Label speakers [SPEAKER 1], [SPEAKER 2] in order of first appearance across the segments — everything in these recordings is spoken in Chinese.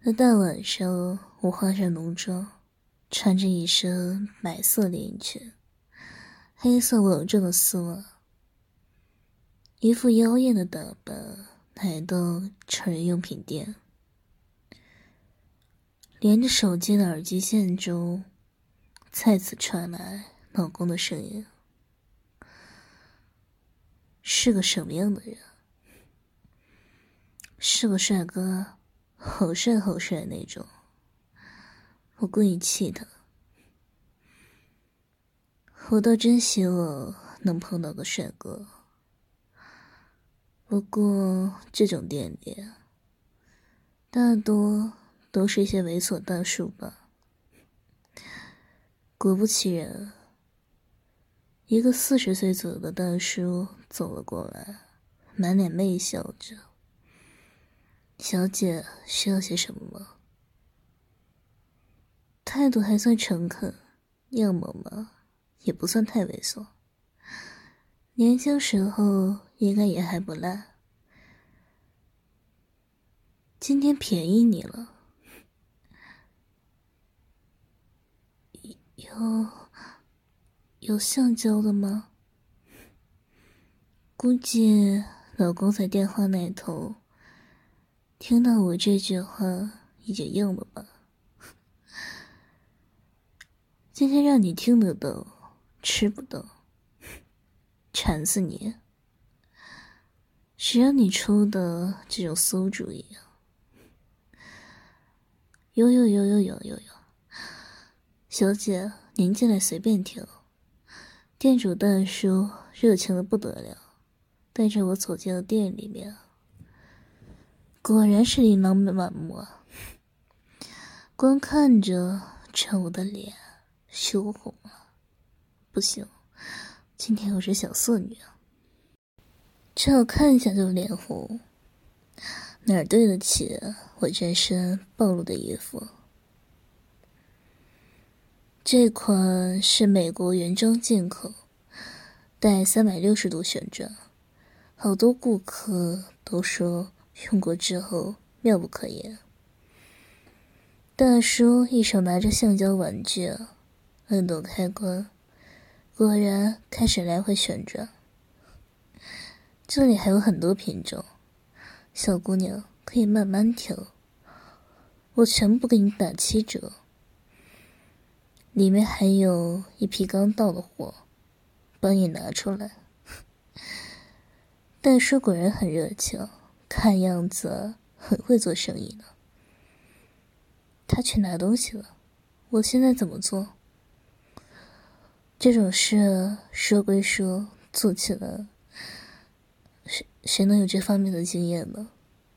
[SPEAKER 1] 那大晚上，我化上浓妆，穿着一身白色连衣裙，黑色网状的丝袜，一副妖艳的打扮，来到成人用品店。连着手机的耳机线中，再次传来老公的声音。是个什么样的人？是个帅哥，好帅好帅那种。我故意气他。我倒真希望能碰到个帅哥。不过这种店里大多都是一些猥琐大叔吧。果不其然，一个40岁左右的大叔走了过来，满脸媚笑着。小姐，需要些什么吗？态度还算诚恳，样貌嘛，也不算太猥琐。年轻时候应该也还不赖。今天便宜你了。有橡胶的吗？估计老公在电话那头听到我这句话已经硬了吧。今天让你听得到，吃不到，馋死你！谁让你出的这种馊主意啊？有，小姐，您进来随便挑。店主大叔热情的不得了，带着我走进了店里面。果然是琳琅满目啊！光看着这我的脸羞红了。不行，今天我是小色女啊，只好看一下就脸红，哪对得起我这身暴露的衣服。这款是美国原装进口，带360度旋转，好多顾客都说用过之后妙不可言。大叔一手拿着橡胶玩具，按动开关，果然开始来回旋转。这里还有很多品种，小姑娘可以慢慢挑，我全部给你打7折。里面还有一批刚到的货，帮你拿出来。大叔果然很热情，看样子很会做生意呢。他去拿东西了，我现在怎么做？这种事说归说，做起来谁能有这方面的经验呢？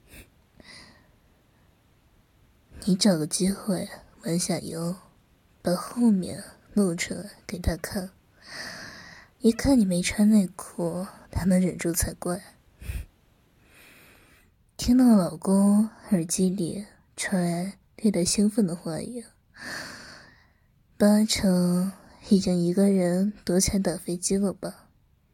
[SPEAKER 1] 你找个机会弯下腰，把后面露出来给他看，一看你没穿内裤，他能忍住才怪。听到老公耳机里传来略带兴奋的话语，8成已经一个人躲起来打飞机了吧。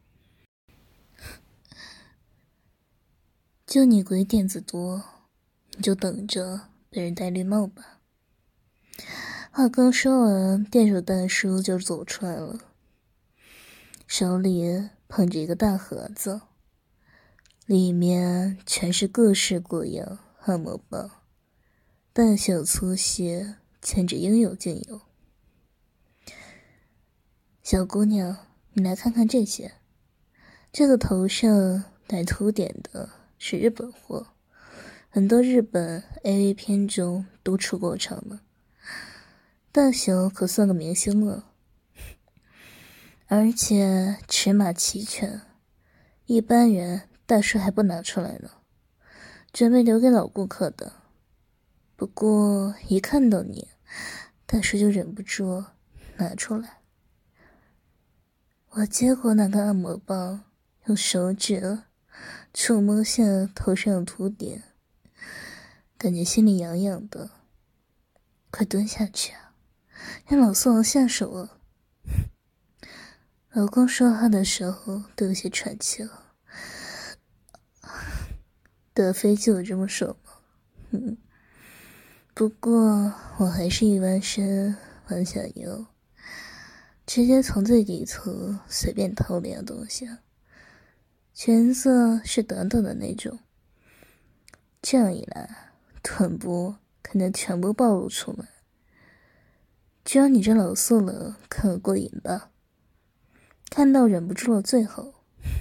[SPEAKER 1] 就你鬼点子多，你就等着被人戴绿帽吧。话刚说完，店主大叔就走出来了，手里捧着一个大盒子，里面全是各式各样按摩棒，大小粗细简直应有尽有。小姑娘，你来看看这些，这个头上带凸点的是日本货，很多日本 AV 片中都出过场了，大小可算个明星了，而且尺码齐全，一般人大叔还不拿出来呢，准备留给老顾客的。不过一看到你，大叔就忍不住拿出来。我接过那个按摩棒，用手指触摸下头上的凸点，感觉心里痒痒的。快蹲下去啊，让老宋下手啊！老公说话的时候都有些喘气了。打飞机有这么爽吗？ 不过我还是一弯身往下游，直接从最底层随便掏两东西，裙子是短短的那种，这样一来臀部可能全部暴露出来。只要你这老色了看得过瘾吧，看到忍不住了最后。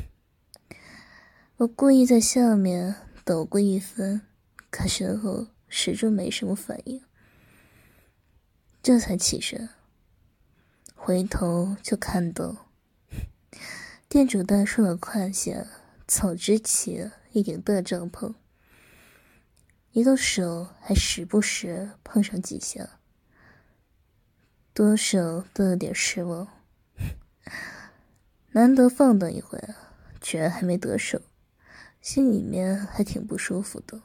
[SPEAKER 1] 我故意在下面抖过一番，可身后始终没什么反应，这才起身，回头就看到店主大叔的胯下草支起了一顶大帐篷，一个手还时不时碰上几下，多少都有点失望。难得放荡一回啊，居然还没得手，心里面还挺不舒服的。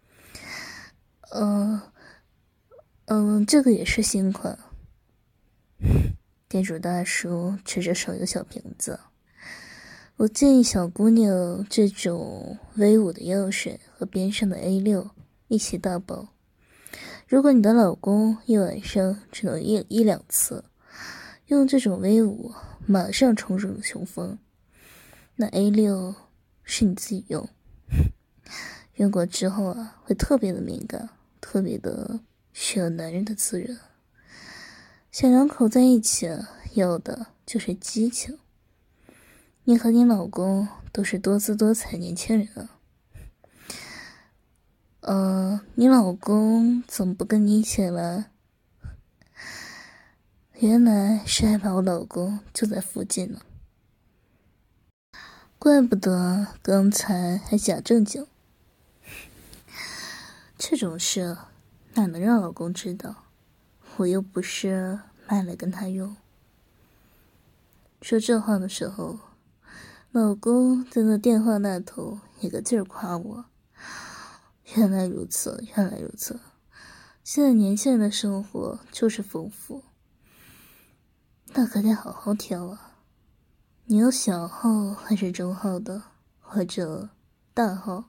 [SPEAKER 1] 这个也是新款。店主大叔指着手里的小瓶子，我建议小姑娘这种威武的药水和边上的 A6一起大包。如果你的老公一晚上只能一两次用这种威武，马上冲入雄风，那 A6是你自己用，用过之后啊，会特别的敏感，特别的需要男人的滋润。小两口在一起要的就是激情。你和你老公都是多姿多彩年轻人啊。你老公怎么不跟你一起来？原来是害怕我老公就在附近呢，怪不得刚才还假正经。这种事哪能让老公知道？我又不是卖来跟他用。说这话的时候，老公在那电话那头也个劲儿夸我。原来如此，原来如此。现在年轻人的生活就是丰富，那可得好好挑啊。你有小号还是中号的，或者大号？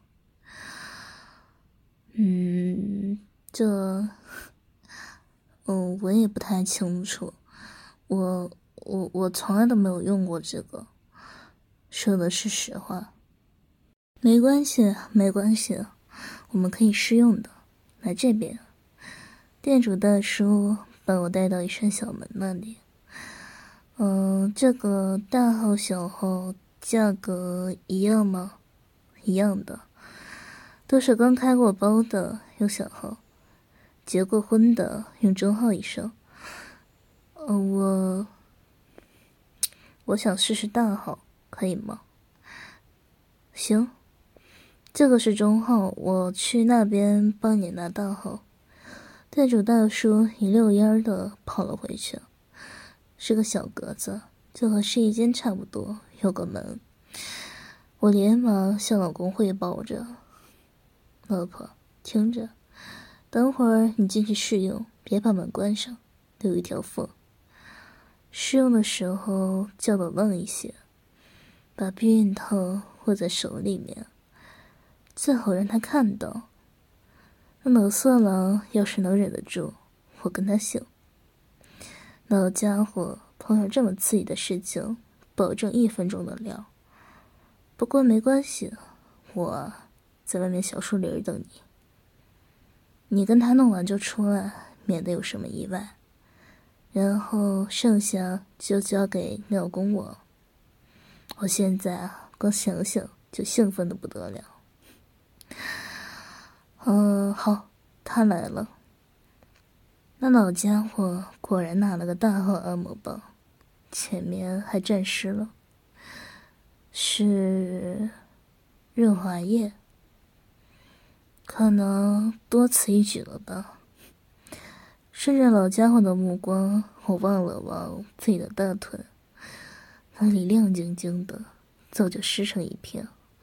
[SPEAKER 1] 我也不太清楚，我从来都没有用过这个，说的是实话。没关系，没关系，我们可以试用的。来这边，店主大叔把我带到一扇小门那里。这个大号小号价格一样吗？一样的，都是刚开过包的用小号，结过婚的用中号以上。我想试试大号，可以吗？行，这个是中号，我去那边帮你拿大号。店主大叔一溜烟的跑了回去，是个小格子，就和试衣间差不多，有个门。我连忙向老公汇报着：老婆，听着，等会儿你进去试用，别把门关上，留一条缝。试用的时候叫得愣一些，把避孕套握在手里面，最好让他看到。那老色狼要是能忍得住，我跟他姓。老家伙碰上这么刺激的事情，保证1分钟的料。不过没关系，我在外面小树林等你。你跟他弄完就出来，免得有什么意外。然后剩下就交给你老公我。我现在啊，光想想就兴奋得不得了。好，他来了。那老家伙果然拿了个大号按摩棒，前面还沾湿了，是润滑液，可能多此一举了吧。顺着老家伙的目光，我望了望自己的大腿，那里亮晶晶的，早就湿成一片。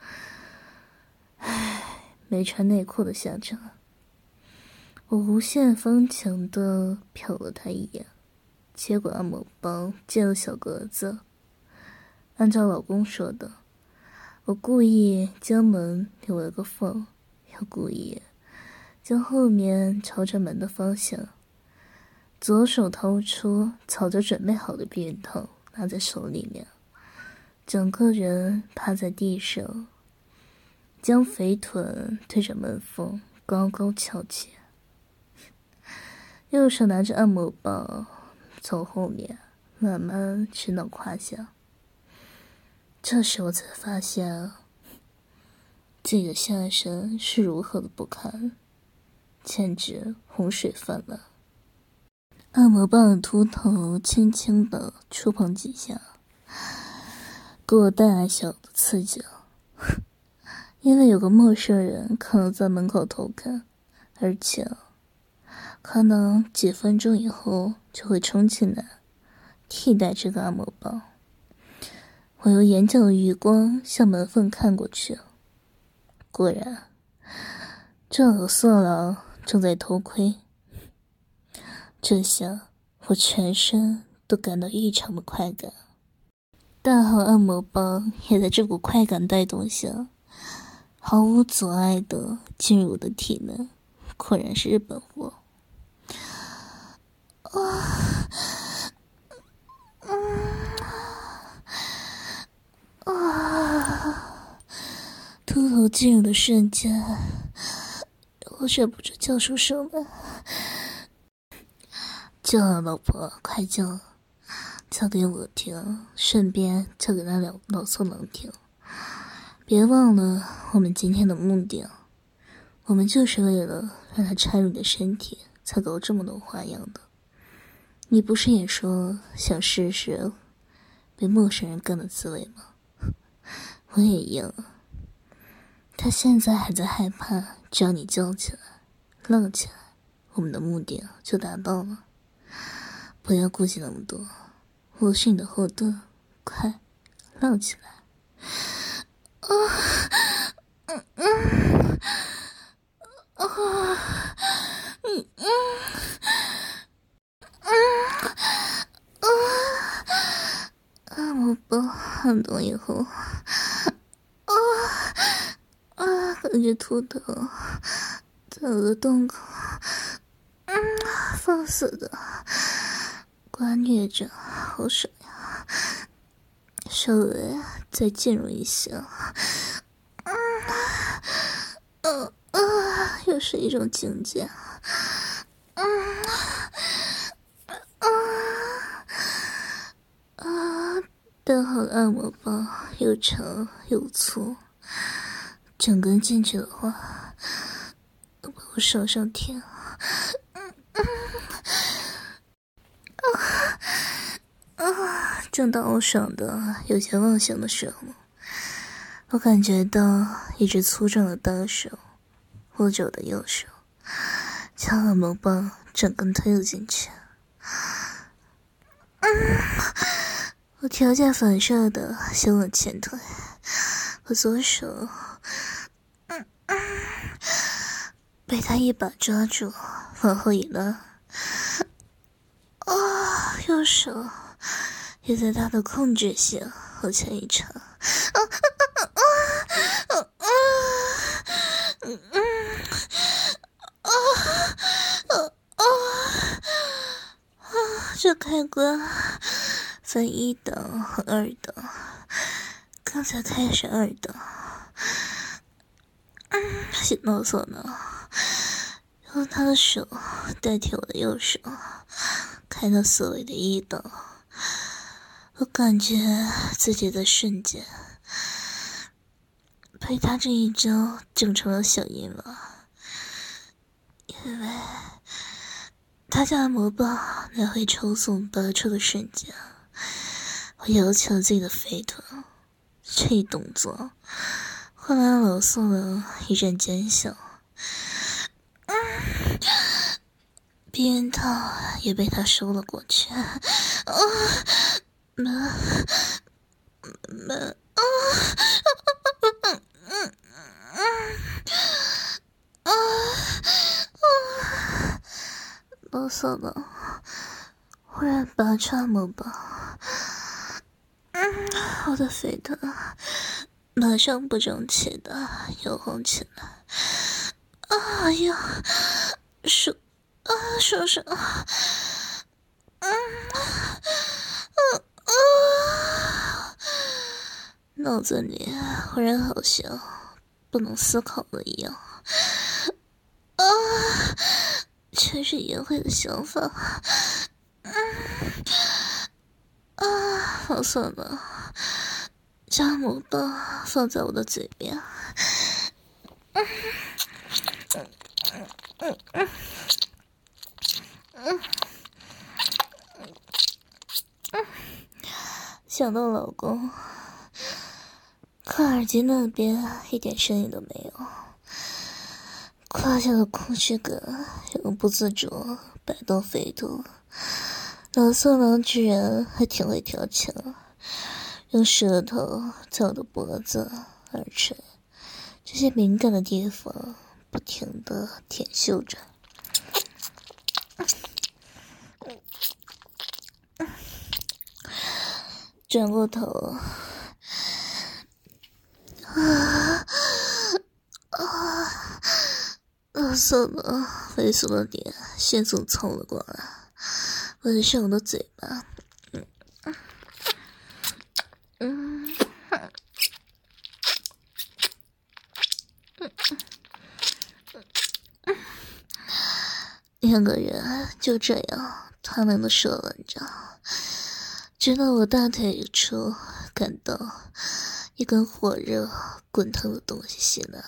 [SPEAKER 1] 没穿内裤的下场。我无限风情地瞟了他一眼，接过按摩棒进了小格子。按照老公说的，我故意将门留了个缝，又故意将后面朝着门的方向，左手掏出早就准备好的避孕套，拿在手里面，整个人趴在地上，将肥臀对着门缝高高翘起，右手拿着按摩棒从后面慢慢伸到胯下。这时我才发现自己的下身是如何的不堪，简直洪水泛滥。按摩棒的秃头轻轻地触碰几下，给我带来小的刺激了。因为有个陌生人可能在门口偷看，而且可能几分钟以后就会冲进来替代这个按摩棒。我用眼角的余光向门缝看过去，果然这老色狼正在偷窥。这下我全身都感到异常的快感，大号按摩棒也在这股快感带动下毫无阻碍地进入我的体内，果然是日本货。秃头进入的瞬间，我忍不住叫出声来。叫啊，老婆，快叫！叫给我听，顺便叫给那老色狼听。别忘了我们今天的目的，我们就是为了让他插入你的身体，才搞这么多花样的。你不是也说想试试被陌生人干的滋味吗？我也一样。他现在还在害怕，只要你叫起来，浪起来，我们的目的就达到了。不要顾忌那么多，我是你的后盾，快浪起来！按摩棒按动以后，感觉秃头在我的洞口，放肆的刮虐着，好爽呀！稍微再进入一下，又是一种境界。大号的按摩棒又长又粗，整根进去的话，把我手上舔。正当我爽的有些妄想的时候，我感觉到一只粗壮的大手握着我的右手，将按摩棒整根推了进去。我条件反射的先往前推，我左手被他一把抓住，往后一拉，右手也在他的控制下往前一插，这开关分一档和二档，刚才开始二档，许诺所呢，用他的手代替我的右手，开到所谓的一档。我感觉自己的瞬间被他这一招整成了小淫娃，因为他将按摩棒来回抽送拔出的瞬间，我摇起了自己的肥臀，这一动作换来老宋的一阵尖笑，避孕套也被他收了过去。老宋的忽然拔出按摩棒，我的肥臀马上不争气的摇晃起来。 哎呀，手上，脑子里忽然好像不能思考了一样，全是淫秽的想法。好算了，将母棒放在我的嘴边。想到老公，可耳机那边一点声音都没有，胯下的控制感让我不自主摆动飞度。老色狼居然还挺会调情，用舌头在我的脖子、耳垂这些敏感的地方不停地舔嗅着。转过头，老色狼猥琐的脸迅速凑了过来，吻上我的嘴巴。两个人就这样团圆的舌吻着，直到我大腿处感到一根火热滚烫的东西袭来。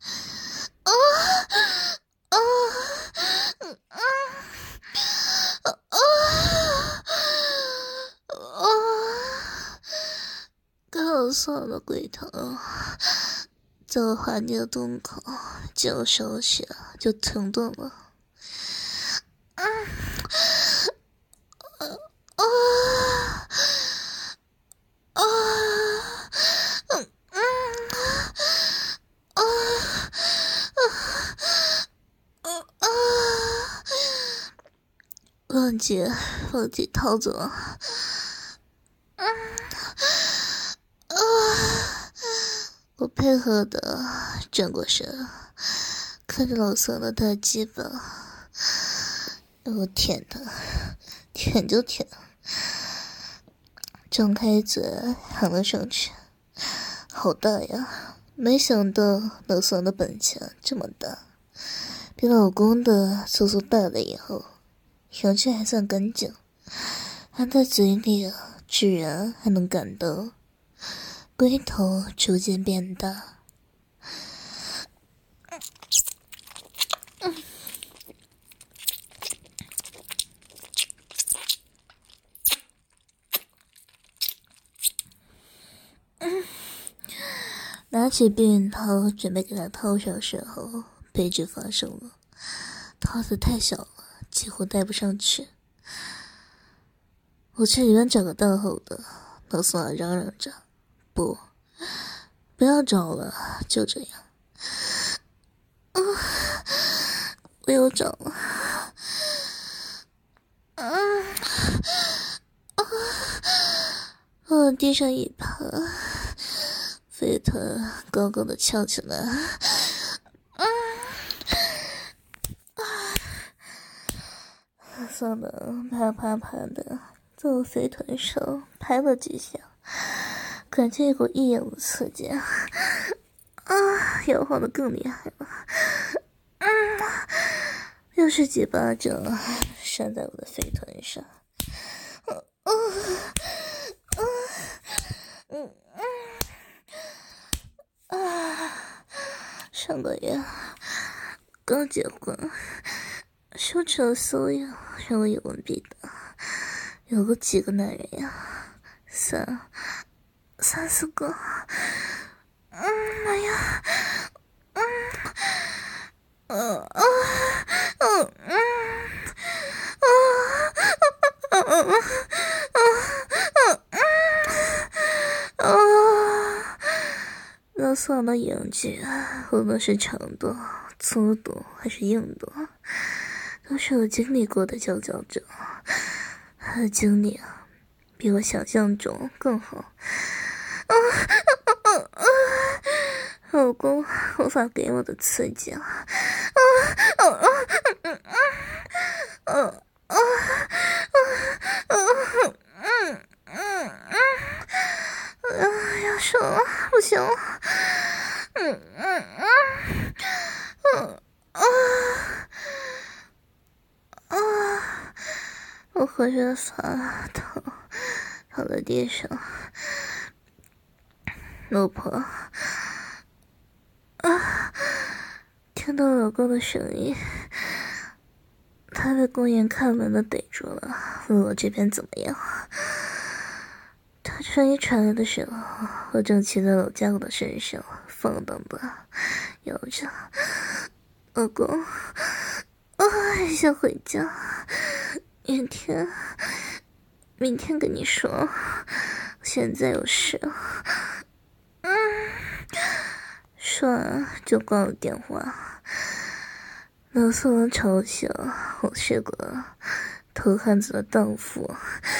[SPEAKER 1] 刚好送了龟头，在我滑腻的洞口，脚手血就疼动了。忘记逃走。我配合的转过身，看着老色的大鸡巴，我舔他，舔就舔，张开嘴含了上去，好大呀！没想到老色的本钱这么大，比老公的足足大了以后，油质还算干净，含在嘴里居然还能感到龟头逐渐变大。拿起避孕套准备给他套上时候，悲剧发生了，套子太小了，几乎戴不上去。我去里面找个大号的，老宋啊嚷嚷着，不要找了，就这样。我又找了。我地上一趴，飞臀高高的翘起来。宋能啪啪啪的在我肥臀上拍了几下，感觉一股异样的刺激，摇晃的更厉害了。又是几巴掌扇在我的肥臀上。上个月刚结婚，羞耻的骚痒让我有问必答，有过几个男人呀？三四个。哎呀，老宋的影剧，无论是长度、粗度还是硬度，都是我经历过的佼佼者。他的经历比我想象中更好。老公无法给我的刺激， 浑身发疼，躺在地上。老婆，听到老公的声音，他被公园看门的逮住了，问我这边怎么样。他声音传来的时候，我正骑在老家伙的身上，放荡的摇着。老公，想回家，明天跟你说，现在有事。说完就挂了电话。老色狼嘲笑我是个偷汉子的荡妇。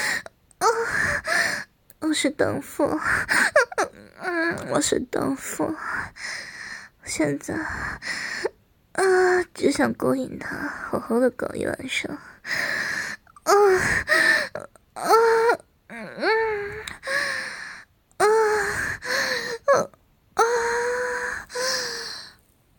[SPEAKER 1] 我是荡妇，我是荡妇。现在只想勾引他，好好的搞一晚上，